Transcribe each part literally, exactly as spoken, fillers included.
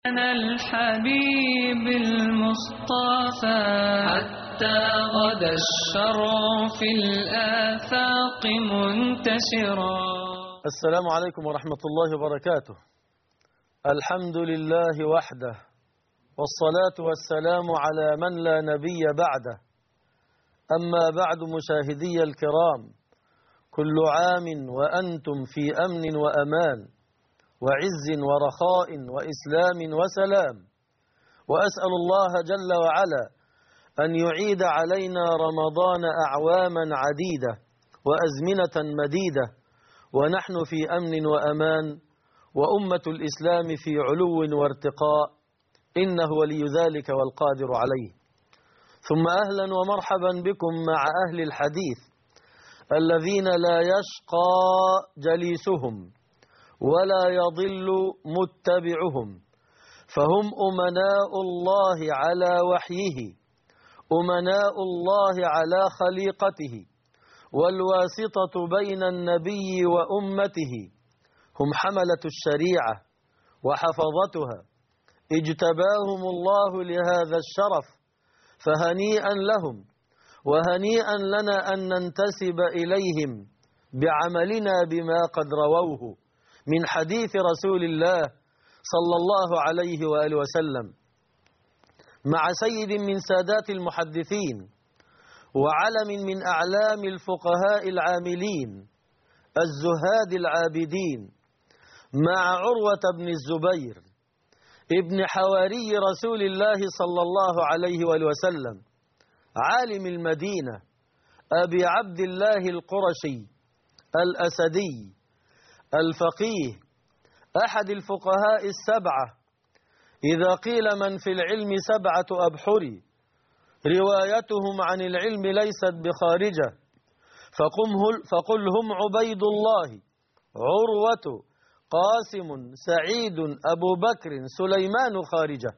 أنا الحبيب المصطفى حتى غدا الشرع في الآفاق منتشرا. السلام عليكم ورحمة الله وبركاته. الحمد لله وحده، والصلاة والسلام على من لا نبي بعده. أما بعد مشاهدي الكرام، كل عام وأنتم في أمن وأمان وعز ورخاء وإسلام وسلام، وأسأل الله جل وعلا أن يعيد علينا رمضان أعواما عديدة وأزمنة مديدة ونحن في أمن وأمان، وأمة الإسلام في علو وارتقاء، إنه ولي ذلك والقادر عليه. ثم أهلا ومرحبا بكم مع أهل الحديث الذين لا يشقى جليسهم ولا يضل متبعهم، فهم أمناء الله على وحيه، أمناء الله على خليقته، والواسطة بين النبي وأمته، هم حملة الشريعة وحفظتها، اجتباهم الله لهذا الشرف، فهنيئا لهم وهنيئا لنا أن ننتسب إليهم بعملنا بما قد رووه من حديث رسول الله صلى الله عليه وآله وسلم، مع سيد من سادات المحدثين وعلم من أعلام الفقهاء العاملين الزهاد العابدين، مع عروة بن الزبير ابن حواري رسول الله صلى الله عليه وآله وسلم، عالم المدينة أبي عبد الله القرشي الأسدي الفقيه، أحد الفقهاء السبعة. إذا قيل من في العلم سبعة أبحر روايتهم عن العلم ليست بخارجة، فقل هم عبيد الله، عروة، قاسم، سعيد، أبو بكر، سليمان خارجة،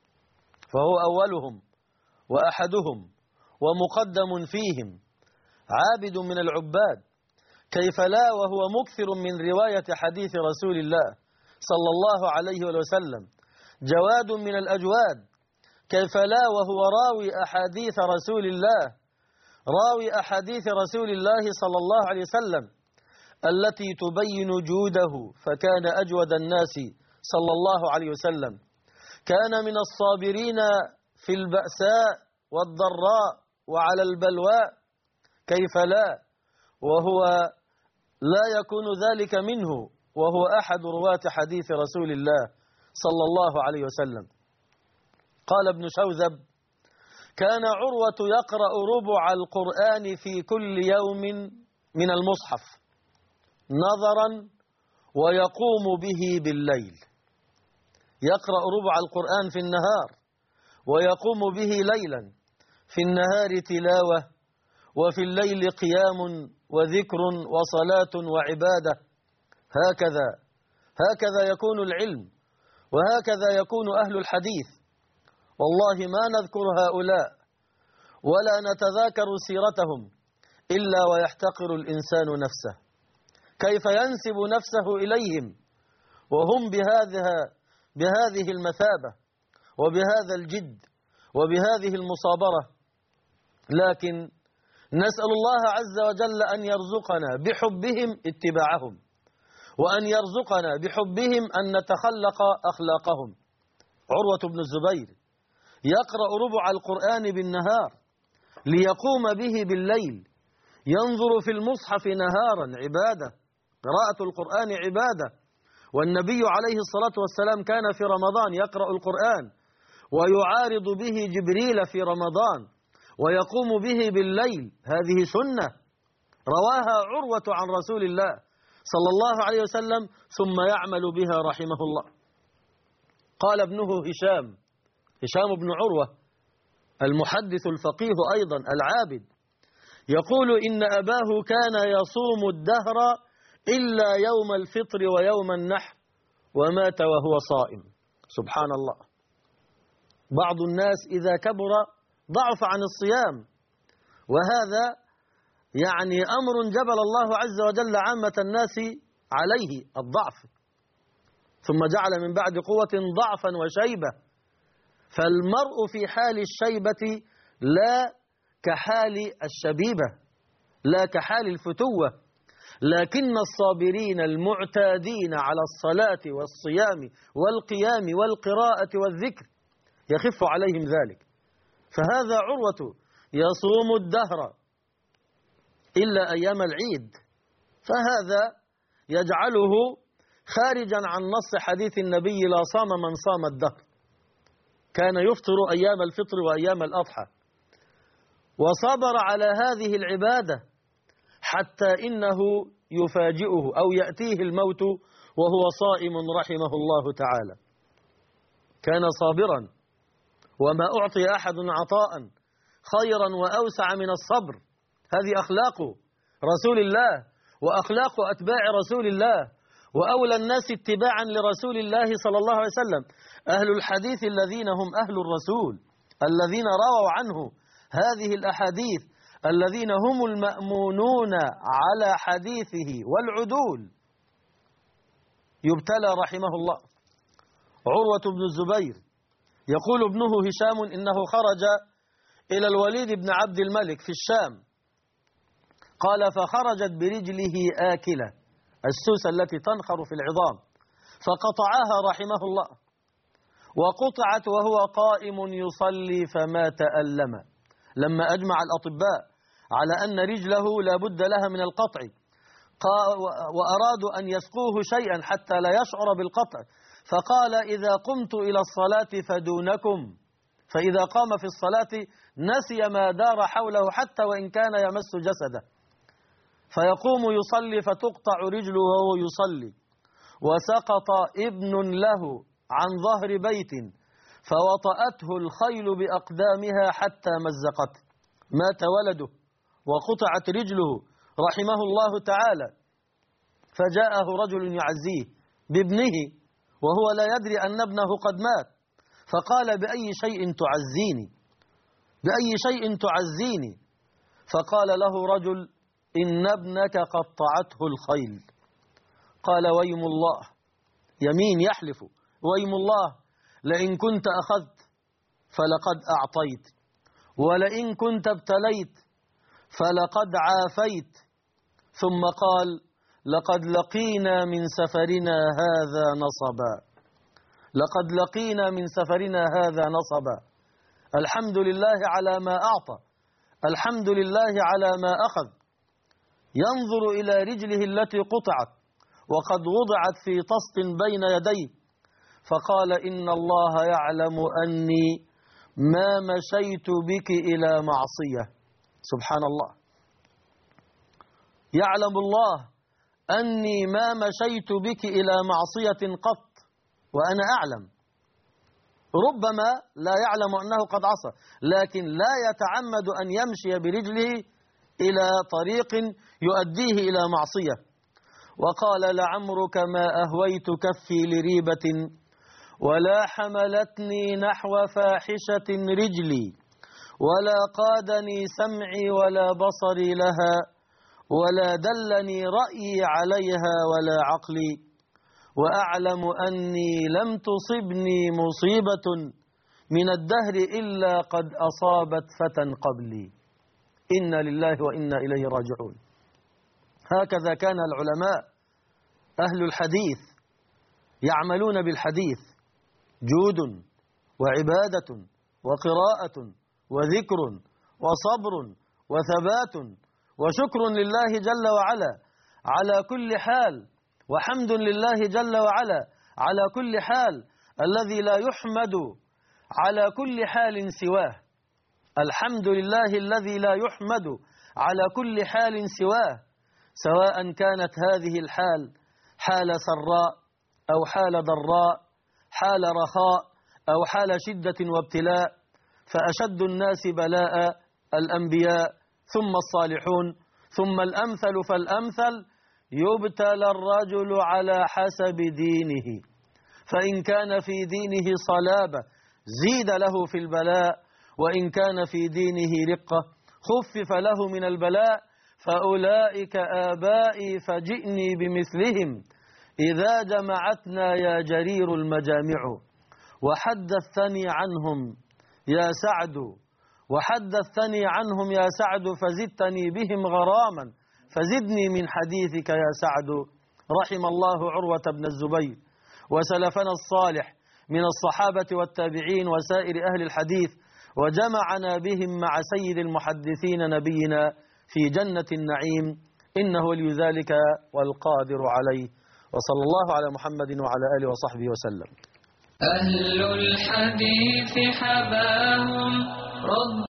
فهو أولهم وأحدهم ومقدم فيهم، عابد من العباد، كيف لا وهو مكثر من رواية حديث رسول الله صلى الله عليه وسلم، جواد من الأجواد، كيف لا وهو راوي أحاديث رسول الله، راوي أحاديث رسول الله صلى الله عليه وسلم التي تبين جوده، فكان أجود الناس صلى الله عليه وسلم، كان من الصابرين في البأساء والضراء وعلى البلواء، كيف لا وهو لا يكون ذلك منه وهو أحد رواة حديث رسول الله صلى الله عليه وسلم. قال ابن شوذب: كان عروة يقرأ ربع القرآن في كل يوم من المصحف نظرا ويقوم به بالليل، يقرأ ربع القرآن في النهار ويقوم به ليلا، في النهار تلاوة وفي الليل قيام وذكر وصلاة وعبادة. هكذا هكذا يكون العلم، وهكذا يكون أهل الحديث. والله ما نذكر هؤلاء ولا نتذاكر سيرتهم إلا ويحتقر الإنسان نفسه، كيف ينسب نفسه إليهم وهم بهذه بهذه المثابة وبهذا الجد وبهذه المصابرة. لكن نسأل الله عز وجل أن يرزقنا بحبهم اتباعهم، وأن يرزقنا بحبهم أن نتخلق أخلاقهم. عروة بن الزبير يقرأ ربع القرآن بالنهار ليقوم به بالليل، ينظر في المصحف نهارا، عبادة، قراءة القرآن عبادة. والنبي عليه الصلاة والسلام كان في رمضان يقرأ القرآن ويعارض به جبريل في رمضان ويقوم به بالليل، هذه سنة رواها عروة عن رسول الله صلى الله عليه وسلم ثم يعمل بها رحمه الله. قال ابنه هشام هشام بن عروة المحدث الفقيه أيضا العابد، يقول: إن أباه كان يصوم الدهر إلا يوم الفطر ويوم النحر، ومات وهو صائم. سبحان الله. بعض الناس إذا كبر ضعف عن الصيام، وهذا يعني أمر جبل الله عز وجل عامة الناس عليه، الضعف. ثم جعل من بعد قوة ضعفا وشيبة. فالمرء في حال الشيبة لا كحال الشبيبة، لا كحال الفتوة، لكن الصابرين المعتادين على الصلاة والصيام والقيام والقراءة والذكر يخف عليهم ذلك. فهذا عروة يصوم الدهر إلا أيام العيد، فهذا يجعله خارجا عن نص حديث النبي لا صام من صام الدهر، كان يفطر أيام الفطر وأيام الأضحى، وصبر على هذه العبادة حتى إنه يفاجئه أو يأتيه الموت وهو صائم رحمه الله تعالى. كان صابرا، وما أعطي أحد عطاء خيرا وأوسع من الصبر. هذه أخلاق رسول الله وأخلاق أتباع رسول الله، وأولى الناس اتباعا لرسول الله صلى الله عليه وسلم أهل الحديث الذين هم أهل الرسول، الذين رووا عنه هذه الأحاديث، الذين هم المأمونون على حديثه والعدول. يبتلى رحمه الله عروة بن الزبير، يقول ابنه هشام إنه خرج إلى الوليد بن عبد الملك في الشام، قال فخرجت برجله آكلة، السوسة التي تنخر في العظام، فقطعها رحمه الله، وقطعت وهو قائم يصلي فما تألم. لما أجمع الأطباء على أن رجله لا بد لها من القطع، وأرادوا أن يسقوه شيئا حتى لا يشعر بالقطع، فقال إذا قمت إلى الصلاة فدونكم، فإذا قام في الصلاة نسي ما دار حوله حتى وإن كان يمس جسده، فيقوم يصلي فتقطع رجله وهو يصلي. وسقط ابن له عن ظهر بيت فوطأته الخيل بأقدامها حتى مزقته، مات ولده وقطعت رجله رحمه الله تعالى. فجاءه رجل يعزيه بابنه وهو لا يدري أن ابنه قد مات، فقال بأي شيء تعزيني، بأي شيء تعزيني؟ فقال له رجل إن ابنك قطعته الخيل. قال ويم الله، يمين يحلف، ويم الله لئن كنت أخذت فلقد أعطيت، ولئن كنت ابتليت فلقد عافيت. ثم قال لقد لقينا من سفرنا هذا نصبا، لقد لقينا من سفرنا هذا نصبا. الحمد لله على ما أعطى، الحمد لله على ما أخذ. ينظر إلى رجله التي قطعت وقد وضعت في طست بين يديه، فقال إن الله يعلم أني ما مشيت بك إلى معصية. سبحان الله، يعلم الله أني ما مشيت بك إلى معصية قط وأنا أعلم. ربما لا يعلم أنه قد عصى، لكن لا يتعمد أن يمشي برجله إلى طريق يؤديه إلى معصية. وقال لعمرك ما أهويت كفي لريبة ولا حملتني نحو فاحشة رجلي، ولا قادني سمعي ولا بصري لها، ولا دلني رأيي عليها ولا عقلي، وأعلم أني لم تصبني مصيبة من الدهر إلا قد أصابت فتى قبلي. إنا لله وإنا إليه راجعون. هكذا كان العلماء أهل الحديث يعملون بالحديث، جود وعبادة وقراءة وذكر وصبر وثبات وشكر لله جل وعلا على كل حال، وحمد لله جل وعلا على كل حال، الذي لا يحمد على كل حال سواه. الحمد لله الذي لا يحمد على كل حال سواه، سواء كانت هذه الحال حال سراء أو حال ضراء، حال رخاء أو حال شدة وابتلاء. فأشد الناس بلاء الأنبياء ثم الصالحون ثم الأمثل فالأمثل، يبتلى الرجل على حسب دينه، فإن كان في دينه صلابة زيد له في البلاء، وإن كان في دينه رقة خفف له من البلاء. فأولئك آبائي فجئني بمثلهم إذا جمعتنا يا جرير المجامع، وحدثتني عنهم يا سعد وحدثتني عنهم يا سعد فزدتني بهم غراما، فزدني من حديثك يا سعد. رحم الله عروة بن الزبير وسلفنا الصالح من الصحابة والتابعين وسائر أهل الحديث، وجمعنا بهم مع سيد المحدثين نبينا في جنة النعيم، إنه ولي ذلك والقادر عليه. وصلى الله على محمد وعلى آله وصحبه وسلم. أهل الحديث حباهم رب